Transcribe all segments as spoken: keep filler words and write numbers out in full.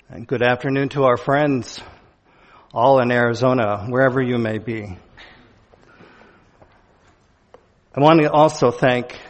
And good afternoon to our friends, all in Arizona, wherever you may be. I want to also thank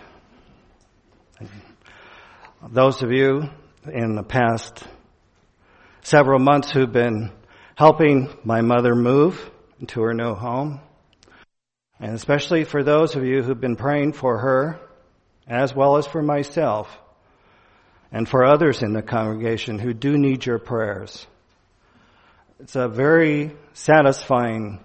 those of you in the past several months who've been helping my mother move into her new home. And especially for those of you who've been praying for her, as well as for myself, and for others in the congregation who do need your prayers. It's a very satisfying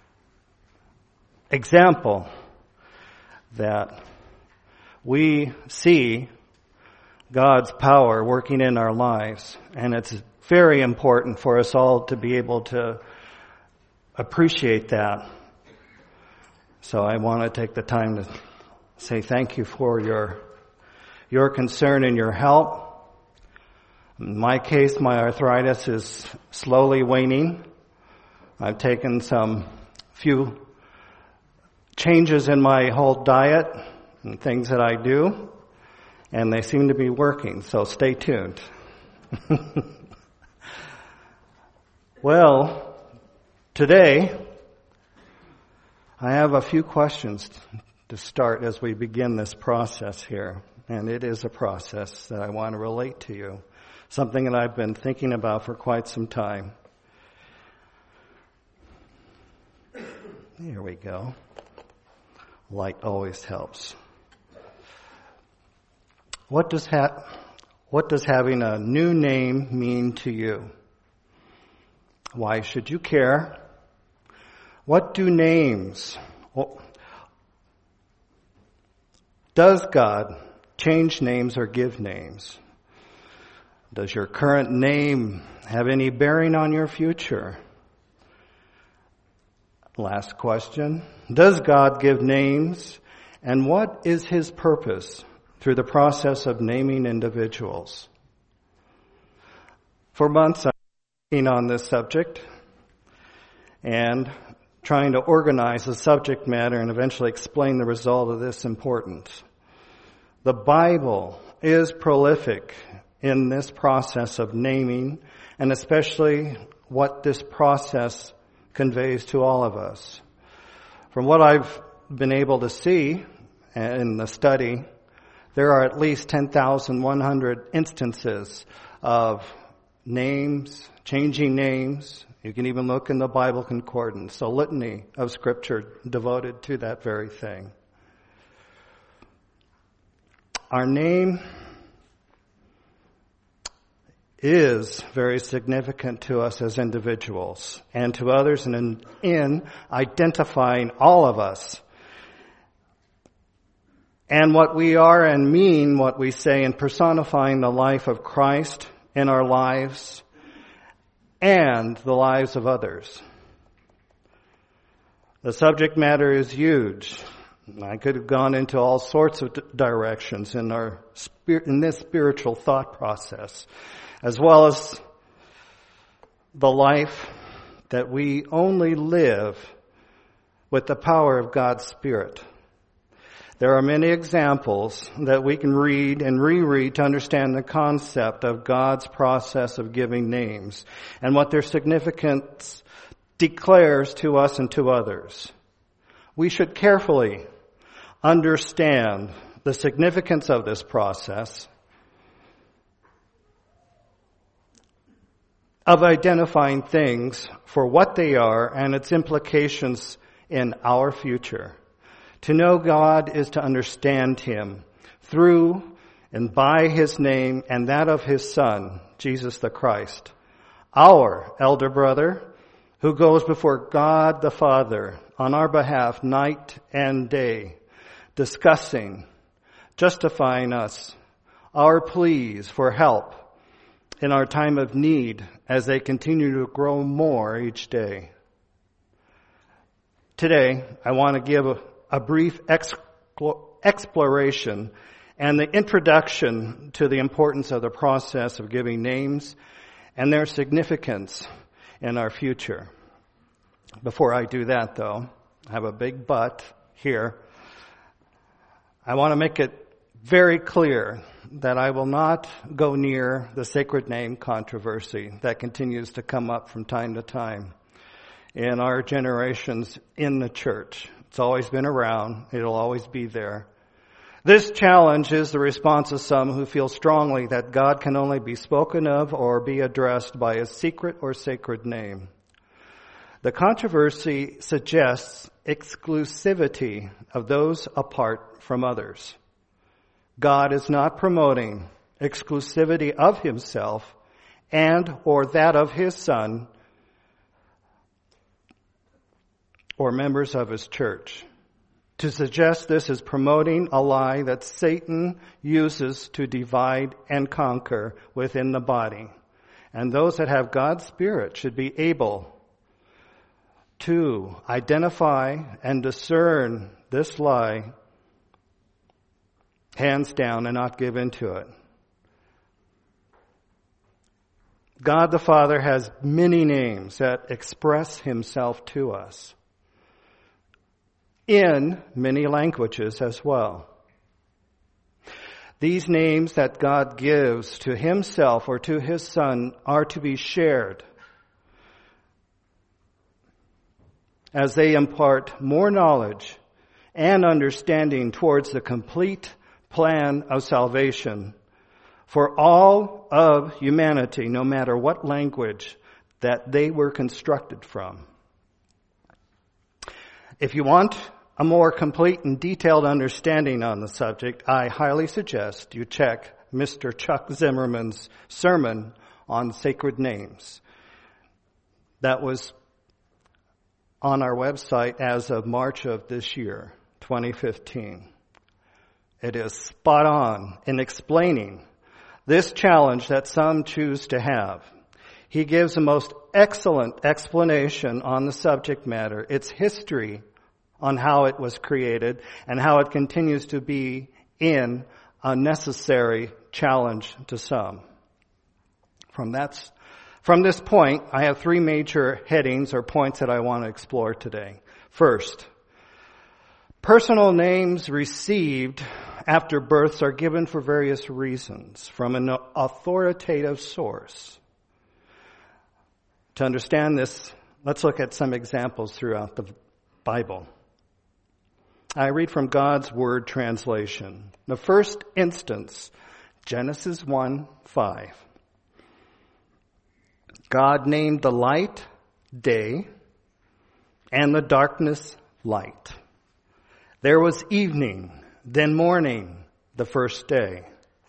example that we see God's power working in our lives, and it's very important for us all to be able to appreciate that. So I want to take the time to say thank you for your your concern and your help. In my case, my arthritis is slowly waning. I've taken some few changes in my whole diet and things that I do, and they seem to be working, so stay tuned. Well, today, I have a few questions to start as we begin this process here. And it is a process that I want to relate to you, something that I've been thinking about for quite some time. Here we go. Light always helps. What does ha- what does having a new name mean to you? Why should you care? What do names? Well, does God change names or give names? Does your current name have any bearing on your future? Last question. Does God give names? And what is His purpose through the process of naming individuals? For months I've been working on this subject and trying to organize the subject matter and eventually explain the result of this importance. The Bible is prolific in this process of naming, and especially what this process conveys to all of us. From what I've been able to see in the study, there are at least ten thousand one hundred instances of names, changing names. You can even look in the Bible concordance, a litany of scripture devoted to that very thing. Our name is very significant to us as individuals and to others in, in identifying all of us and what we are and mean what we say in personifying the life of Christ in our lives and the lives of others. The subject matter is huge. I could have gone into all sorts of directions in our in this spiritual thought process, as well as the life that we only live with the power of God's Spirit. There are many examples that we can read and reread to understand the concept of God's process of giving names and what their significance declares to us and to others. We should carefully understand the significance of this process of identifying things for what they are and its implications in our future. To know God is to understand Him through and by His name and that of His Son, Jesus the Christ, our elder brother, who goes before God the Father on our behalf night and day, discussing, justifying us, our pleas for help in our time of need as they continue to grow more each day. Today, I want to give a, a brief expl- exploration and the introduction to the importance of the process of giving names and their significance in our future. Before I do that, though, I have a big but here. I want to make it very clear that I will not go near the sacred name controversy that continues to come up from time to time in our generations in the church. It's always been around. It'll always be there. This challenge is the response of some who feel strongly that God can only be spoken of or be addressed by a secret or sacred name. The controversy suggests exclusivity of those apart from others. God is not promoting exclusivity of himself and or that of his Son or members of his church. To suggest this is promoting a lie that Satan uses to divide and conquer within the body. And those that have God's Spirit should be able to identify and discern this lie hands down and not give in to it. God the Father has many names that express himself to us in many languages as well. These names that God gives to himself or to his Son are to be shared as they impart more knowledge and understanding towards the complete plan of salvation for all of humanity, no matter what language that they were constructed from. If you want a more complete and detailed understanding on the subject, I highly suggest you check Mister Chuck Zimmerman's sermon on sacred names. That was on our website as of March of this year, twenty fifteen. It is spot on in explaining this challenge that some choose to have. He gives a most excellent explanation on the subject matter, its history on how it was created, and how it continues to be in a necessary challenge to some. From that's From this point, I have three major headings or points that I want to explore today. First, personal names received after births are given for various reasons from an authoritative source. To understand this, let's look at some examples throughout the Bible. I read from God's Word translation. The first instance, Genesis one five. God named the light day and the darkness light. There was evening, then morning, the first day.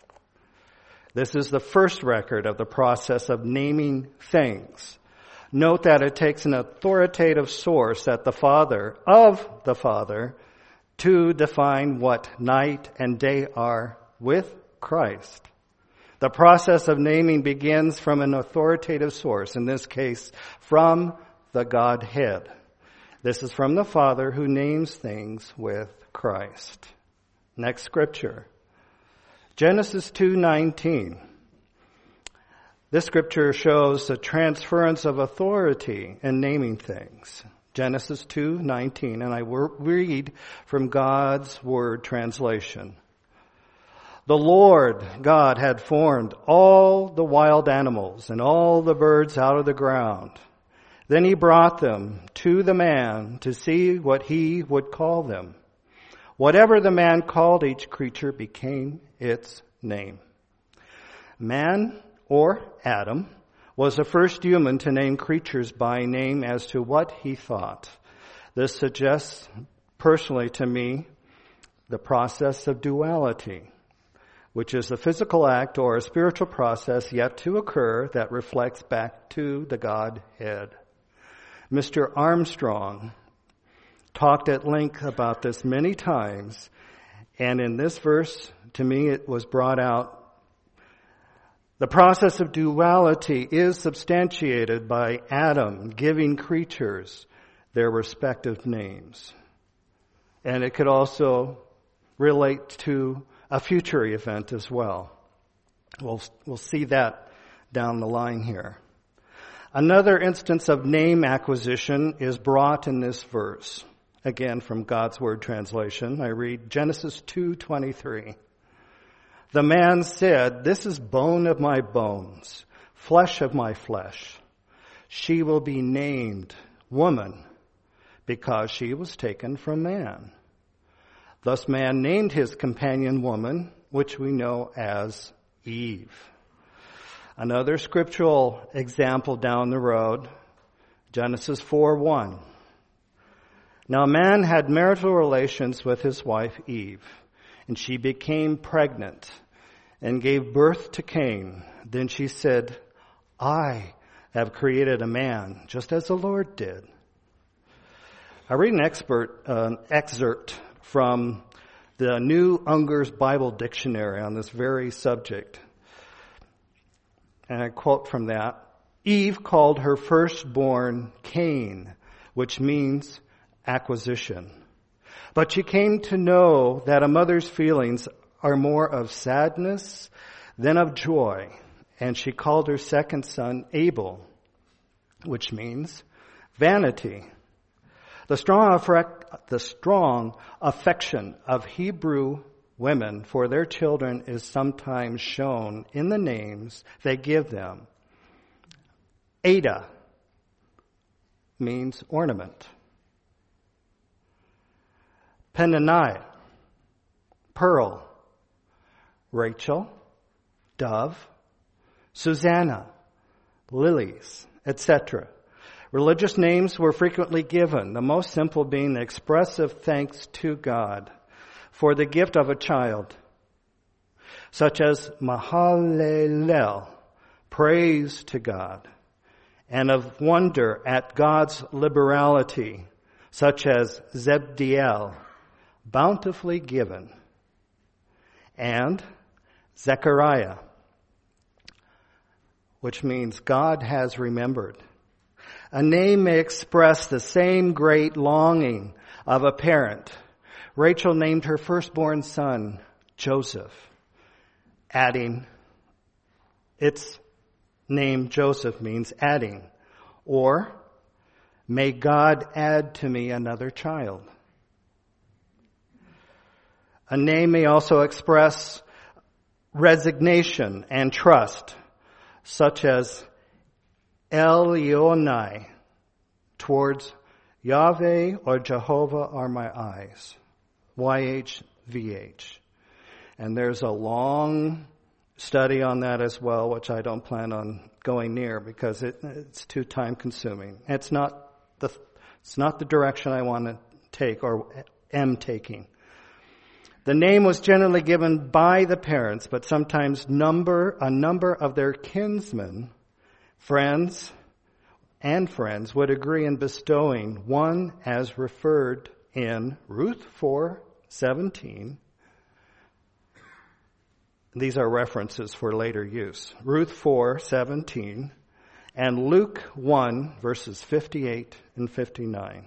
This is the first record of the process of naming things. Note that it takes an authoritative source at the Father, of the Father, to define what night and day are with Christ. The process of naming begins from an authoritative source, in this case, from the Godhead. This is from the Father who names things with Christ. Next scripture, Genesis two nineteen. This scripture shows the transference of authority in naming things. Genesis two nineteen, and I read from God's Word translation. The Lord God had formed all the wild animals and all the birds out of the ground. Then he brought them to the man to see what he would call them. Whatever the man called each creature became its name. Man, or Adam, was the first human to name creatures by name as to what he thought. This suggests, personally to me, the process of duality, which is a physical act or a spiritual process yet to occur that reflects back to the Godhead. Mister Armstrong talked at length about this many times, and in this verse, to me, it was brought out. The process of duality is substantiated by Adam giving creatures their respective names. And it could also relate to a future event as well. We'll, we'll see that down the line here. Another instance of name acquisition is brought in this verse. Again, from God's Word translation, I read Genesis two twenty-three. The man said, "This is bone of my bones, flesh of my flesh. She will be named woman because she was taken from man." Thus man named his companion woman, which we know as Eve. Another scriptural example down the road, Genesis four one. Now man had marital relations with his wife Eve, and she became pregnant and gave birth to Cain. Then she said, "I have created a man, just as the Lord did." I read an expert, uh, excerpt from the New Unger's Bible Dictionary on this very subject. And I quote from that, "Eve called her firstborn Cain, which means acquisition. But she came to know that a mother's feelings are more of sadness than of joy, and she called her second son Abel, which means vanity." The strong, the strong affection of Hebrew women for their children is sometimes shown in the names they give them. Ada means ornament. Peninnah, pearl. Rachel, dove. Susanna, lilies, et cetera. Religious names were frequently given, the most simple being the expressive thanks to God for the gift of a child, such as Mahalalel, praise to God, and of wonder at God's liberality, such as Zebdiel, bountifully given, and Zechariah, which means God has remembered. A name may express the same great longing of a parent. Rachel named her firstborn son Joseph, adding, its name Joseph means adding, or may God add to me another child. A name may also express resignation and trust, such as Elionai, towards Yahweh or Jehovah are my eyes. Y H V H. And there's a long study on that as well, which I don't plan on going near because it, it's too time consuming. It's not the, it's not the direction I want to take or am taking. The name was generally given by the parents, but sometimes number, a number of their kinsmen, friends, and friends would agree in bestowing one as referred in Ruth four seventeen. These are references for later use. Ruth four seventeen and Luke one verses fifty-eight and fifty-nine.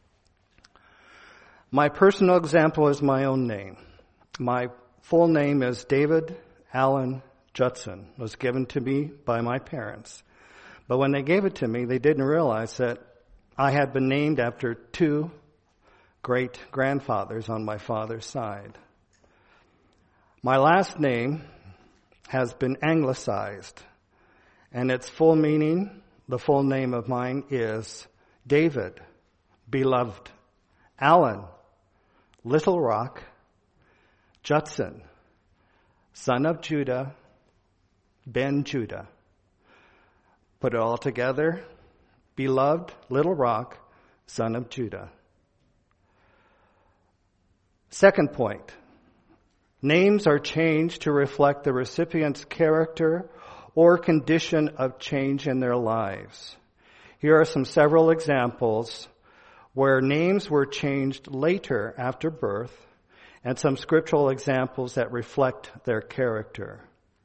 My personal example is my own name. My full name is David Allen Judson. It was given to me by my parents. But when they gave it to me, they didn't realize that I had been named after two great-grandfathers on my father's side. My last name has been anglicized, and its full meaning, the full name of mine is David, beloved, Allen, Little Rock, Judson, son of Judah, Ben Judah. Put it all together, beloved, Little Rock, son of Judah. Second point, names are changed to reflect the recipient's character or condition of change in their lives. Here are some several examples where names were changed later after birth, and some scriptural examples that reflect their character.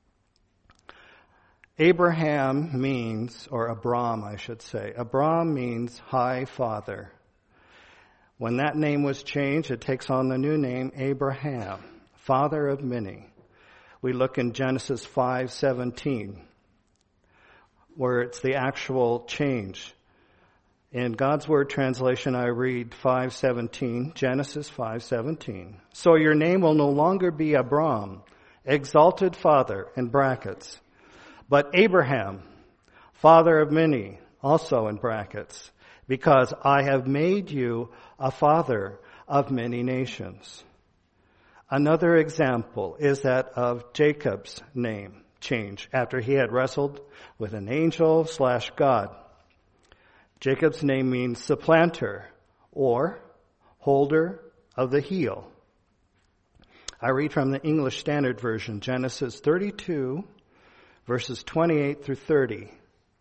Abraham means, or Abram, I should say. Abram means high father. When that name was changed, it takes on the new name Abraham, father of many. We look in Genesis five seventeen, where it's the actual change. In God's Word translation, I read five seventeen, Genesis five seventeen. So your name will no longer be Abram. exalted father, in brackets. But Abraham, father of many, also in brackets, because I have made you a father of many nations. Another example is that of Jacob's name change after he had wrestled with an angel slash God. Jacob's name means supplanter or holder of the heel. I read from the English Standard Version, Genesis thirty-two, verses twenty-eight through thirty.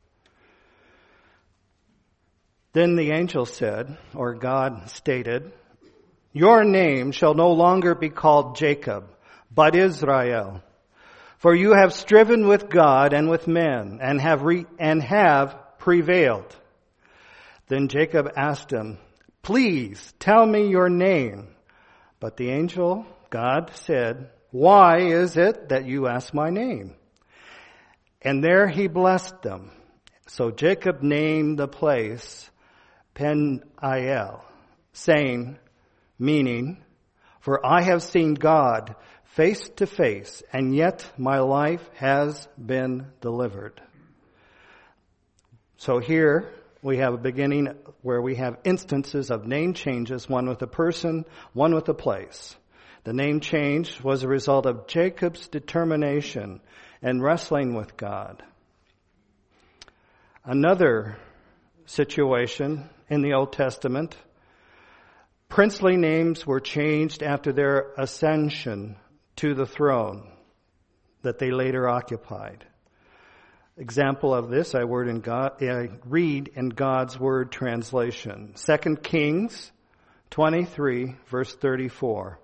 Then the angel said, or God stated, "Your name shall no longer be called Jacob, but Israel. For you have striven with God and with men, and have re- and have prevailed." Then Jacob asked him, "Please tell me your name." But the angel, God, said, "Why is it that you ask my name?" And there he blessed them. So Jacob named the place Peniel, saying, meaning, "For I have seen God face to face, and yet my life has been delivered." So here we have a beginning where we have instances of name changes, one with a person, one with a place. The name change was a result of Jacob's determination and wrestling with God. Another situation in the Old Testament, princely names were changed after their ascension to the throne that they later occupied. Example of this I, word in God, I read in God's Word translation. Second Kings twenty-three, verse thirty-four.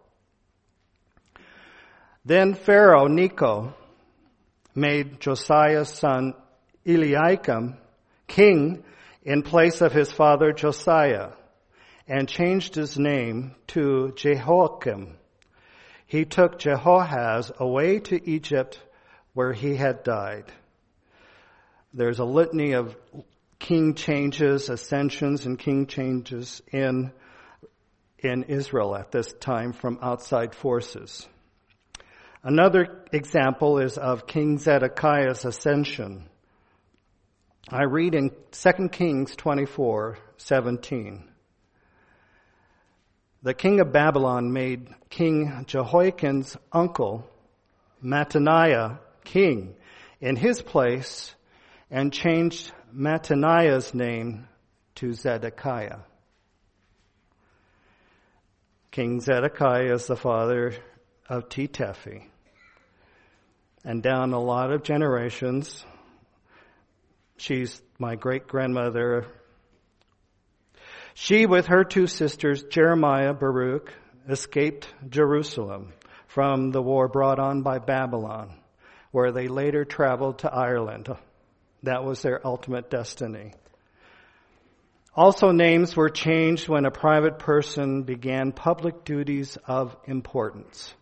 Then Pharaoh Necho made Josiah's son Eliakim king in place of his father Josiah, and changed his name to Jehoiakim. He took Jehoahaz away to Egypt, where he had died. There's a litany of king changes, ascensions, and king changes in, in Israel at this time from outside forces. Another example is of King Zedekiah's ascension. I read in Second Kings twenty-four seventeen. The king of Babylon made King Jehoiakim's uncle, Mattaniah, king in his place, and changed Mattaniah's name to Zedekiah. King Zedekiah is the father of Titefi. And down a lot of generations, she's my great-grandmother. She, with her two sisters, Jeremiah, Baruch, escaped Jerusalem from the war brought on by Babylon, where they later traveled to Ireland. That was their ultimate destiny. Also, names were changed when a private person began public duties of importance.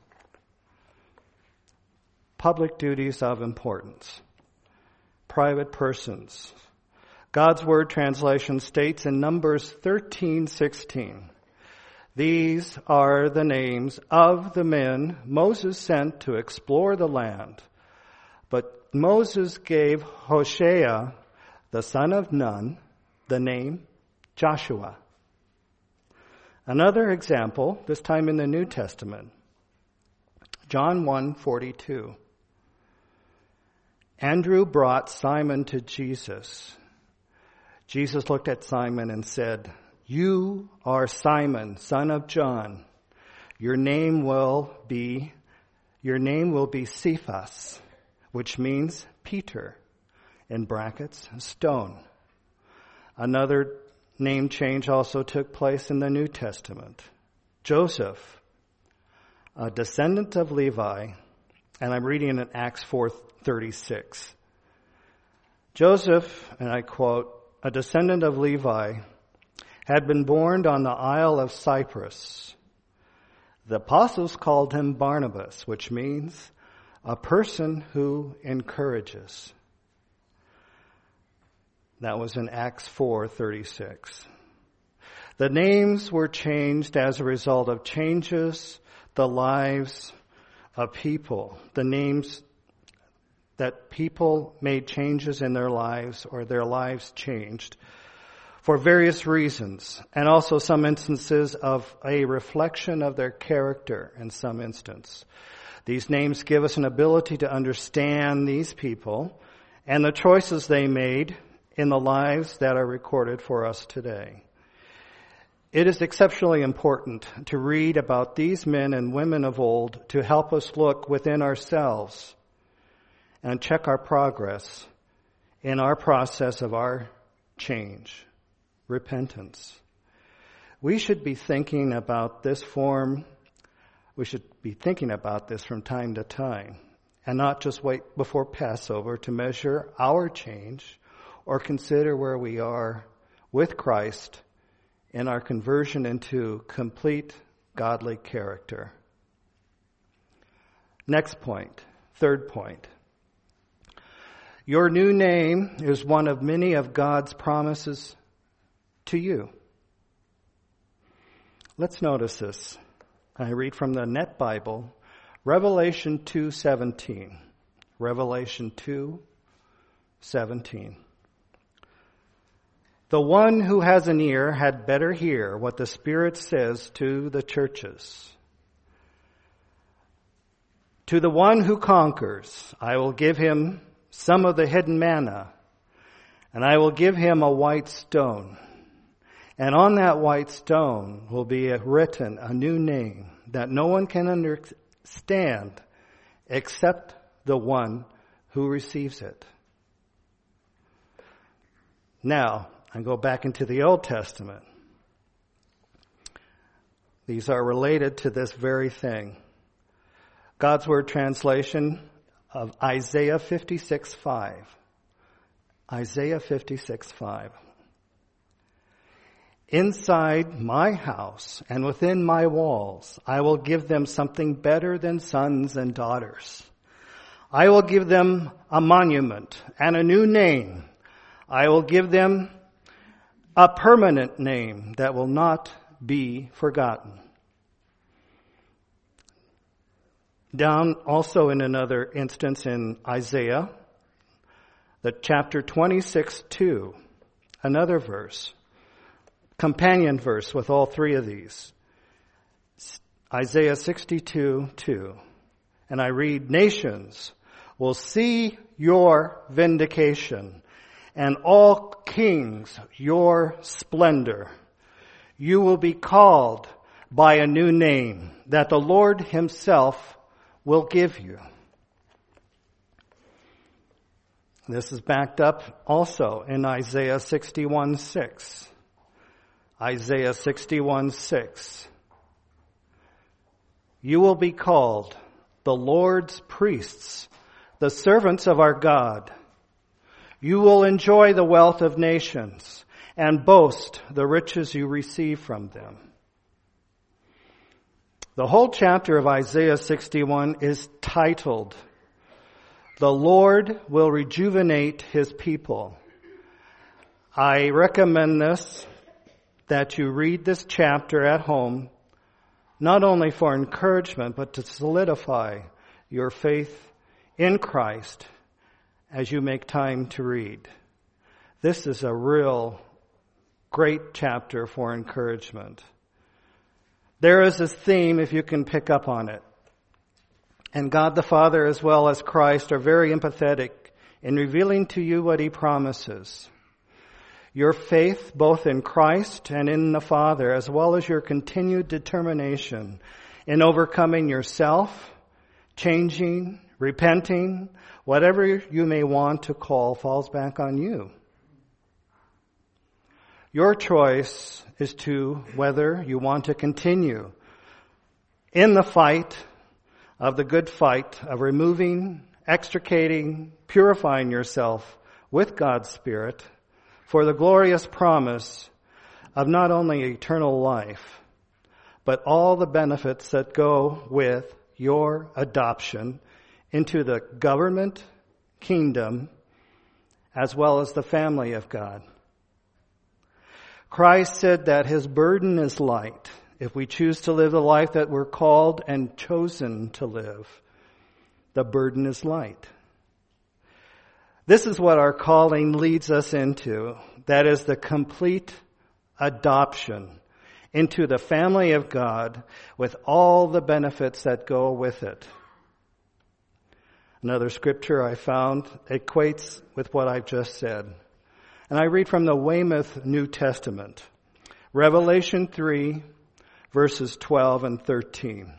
Public duties of importance. Private persons. God's Word translation states in Numbers thirteen sixteen, "These are the names of the men Moses sent to explore the land. But Moses gave Hoshea, the son of Nun, the name Joshua." Another example, this time in the New Testament, John one forty-two. Andrew brought Simon to Jesus. Jesus looked at Simon and said, "You are Simon, son of John. Your name will be, your name will be Cephas," which means Peter, in brackets, stone. Another name change also took place in the New Testament. Joseph, a descendant of Levi, and I'm reading in Acts four thirty-six. Joseph, and I quote, "a descendant of Levi, had been born on the Isle of Cyprus. The apostles called him Barnabas, which means a person who encourages." That was in Acts four thirty-six. The names were changed as a result of changes the lives of people, the names that people made changes in their lives or their lives changed for various reasons, and also some instances of a reflection of their character in some instance. These names give us an ability to understand these people and the choices they made in the lives that are recorded for us today. It is exceptionally important to read about these men and women of old to help us look within ourselves and check our progress in our process of our change, repentance. We should be thinking about this form, we should be thinking about this from time to time, and not just wait before Passover to measure our change or consider where we are with Christ in our conversion into complete godly character. Next point, third point. Your new name is one of many of God's promises to you. Let's notice this. I read from the Net Bible, Revelation two seventeen. Revelation two seventeen. The one who has an ear had better hear what the Spirit says to the churches. To the one who conquers, I will give him some of the hidden manna, and I will give him a white stone. And on that white stone will be written a new name that no one can understand except the one who receives it. Now, I go back into the Old Testament. These are related to this very thing. God's Word translation of Isaiah fifty-six five. Isaiah fifty-six five. Inside my house and within my walls, I will give them something better than sons and daughters. I will give them a monument and a new name. I will give them a permanent name that will not be forgotten. Down also in another instance in Isaiah, the chapter twenty-six two, another verse, companion verse with all three of these. Isaiah sixty-two two. And I read, nations will see your vindication, and all kings your splendor. You will be called by a new name that the Lord himself will give you. This is backed up also in Isaiah sixty-one six. Isaiah sixty-one six. You will be called the Lord's priests, the servants of our God. You will enjoy the wealth of nations and boast the riches you receive from them. The whole chapter of Isaiah sixty-one is titled, The Lord Will Rejuvenate His People. I recommend this, that you read this chapter at home, not only for encouragement, but to solidify your faith in Christ as you make time to read. This is a real great chapter for encouragement. There is this theme, if you can pick up on it. And God the Father as well as Christ are very empathetic in revealing to you what He promises. Your faith both in Christ and in the Father, as well as your continued determination in overcoming yourself, changing, repenting, whatever you may want to call, falls back on you. Your choice is to whether you want to continue in the fight of the good fight of removing, extricating, purifying yourself with God's Spirit for the glorious promise of not only eternal life, but all the benefits that go with your adoption into the government, kingdom, as well as the family of God. Christ said that His burden is light. if we choose to live the life that we're called and chosen to live, the burden is light. This is what our calling leads us into. That is the complete adoption into the family of God with all the benefits that go with it. Another scripture I found equates with what I've just said. And I read from the Weymouth New Testament, Revelation three, verses twelve and thirteen.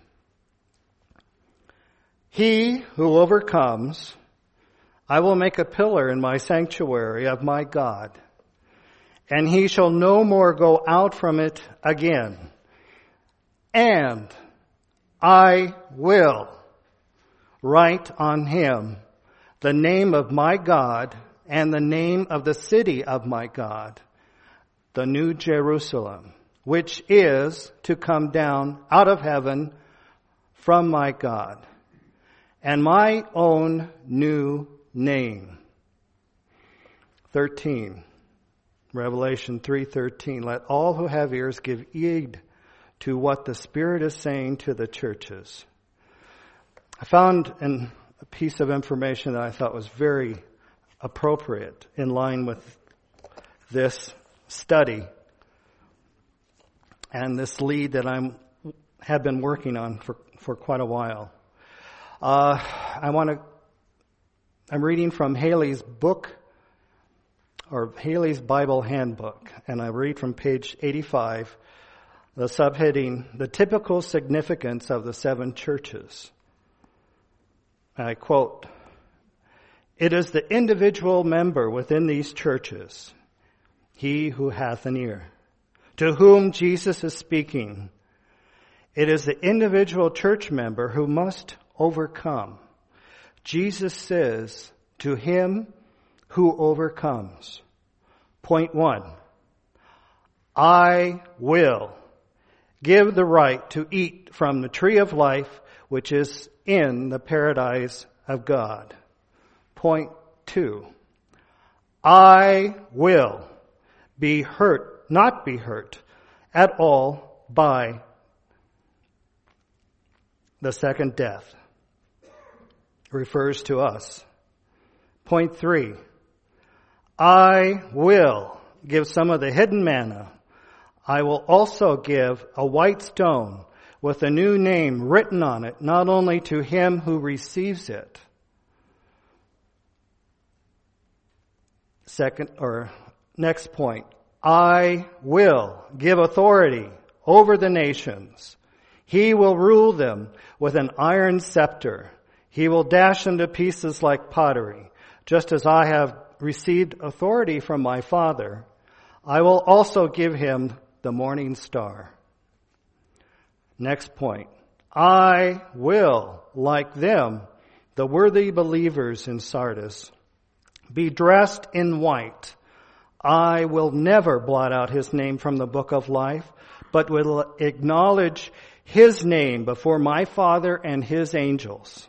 He who overcomes, I will make a pillar in my sanctuary of my God, and he shall no more go out from it again. And I will write on him the name of my God and the name of the city of my God, the New Jerusalem, which is to come down out of heaven from my God, and my own new name. thirteen. Revelation three thirteen. Let all who have ears give heed to what the Spirit is saying to the churches. I found an, a piece of information that I thought was very appropriate in line with this study and this lead that I'm have been working on for, for quite a while. Uh, I want to. I'm reading from Haley's book, or Haley's Bible Handbook, and I read from page eighty-five, the subheading, The Typical Significance of the Seven Churches. I quote, "It is the individual member within these churches, he who hath an ear, to whom Jesus is speaking. It is the individual church member who must overcome. Jesus says, to him who overcomes." Point one, I will give the right to eat from the tree of life, which is in the paradise of God. Point two, I will be hurt, not be hurt at all by the second death. Refers to us. Point three, I will give some of the hidden manna. I will also give a white stone with a new name written on it, not only to him who receives it. Second, or next point, I will give authority over the nations. He will rule them with an iron scepter. He will dash them to pieces like pottery. Just as I have received authority from my Father, I will also give him the morning star. Next point. I will, like them, the worthy believers in Sardis, be dressed in white. I will never blot out his name from the book of life, but will acknowledge his name before my Father and his angels.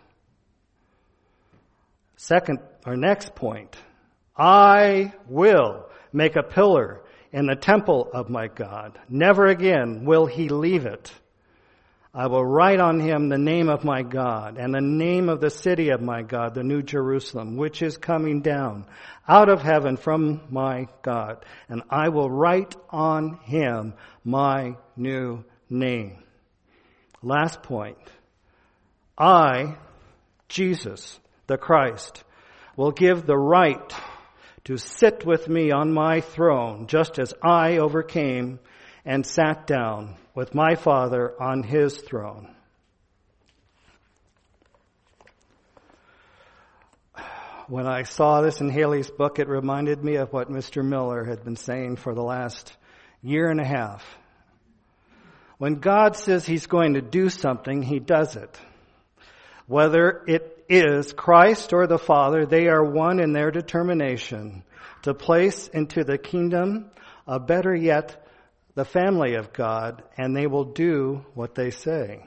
Second, or next point. I will make a pillar in the temple of my God. Never again will he leave it. I will write on him the name of my God and the name of the city of my God, the New Jerusalem, which is coming down out of heaven from my God. And I will write on him my new name. Last point. I, Jesus, the Christ, will give the right to sit with me on my throne, just as I overcame and sat down with my Father on his throne. When I saw this in Haley's book, it reminded me of what Mister Miller had been saying for the last year and a half. When God says he's going to do something, he does it. Whether it is Christ or the Father, they are one in their determination to place into the kingdom, or better yet, the family of God, and they will do what they say.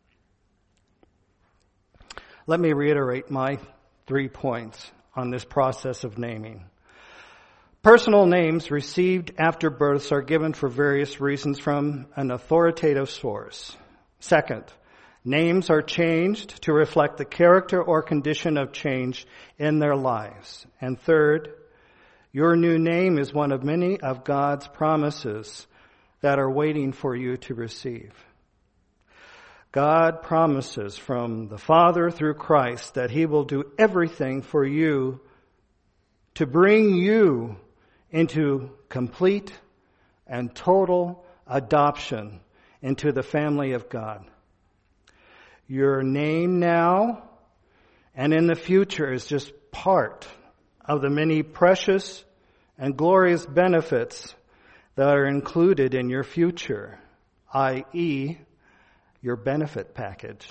Let me reiterate my three points on this process of naming. Personal names received after births are given for various reasons from an authoritative source. Second, names are changed to reflect the character or condition of change in their lives. And third, your new name is one of many of God's promises that are waiting for you to receive. God promises from the Father through Christ that He will do everything for you to bring you into complete and total adoption into the family of God. Your name now and in the future is just part of the many precious and glorious benefits that are included in your future, that is, your benefit package,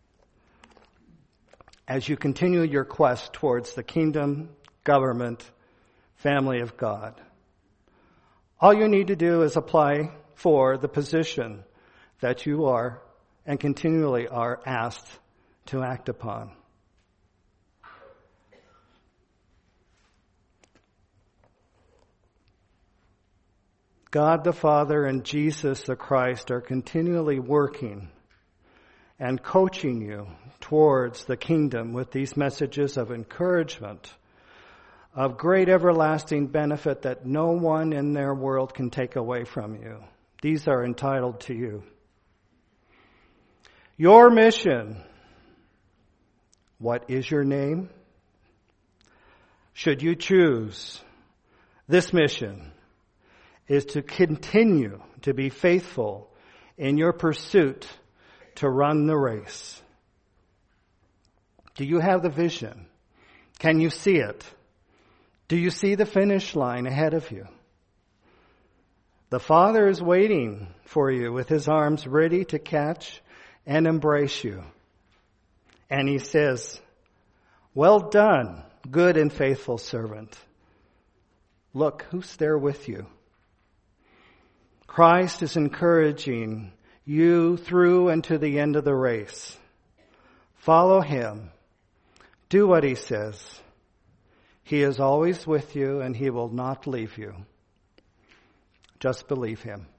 as you continue your quest towards the kingdom, government, family of God. All you need to do is apply for the position that you are and continually are asked to act upon. God the Father and Jesus the Christ are continually working and coaching you towards the kingdom with these messages of encouragement, of great everlasting benefit that no one in their world can take away from you. These are entitled to you. Your mission. What is your name? Should you choose this mission, is to continue to be faithful in your pursuit to run the race. Do you have the vision? Can you see it? Do you see the finish line ahead of you? The Father is waiting for you with His arms ready to catch and embrace you. And He says, "Well done, good and faithful servant. Look, who's there with you?" Christ is encouraging you through and to the end of the race. Follow Him. Do what He says. He is always with you and He will not leave you. Just believe Him.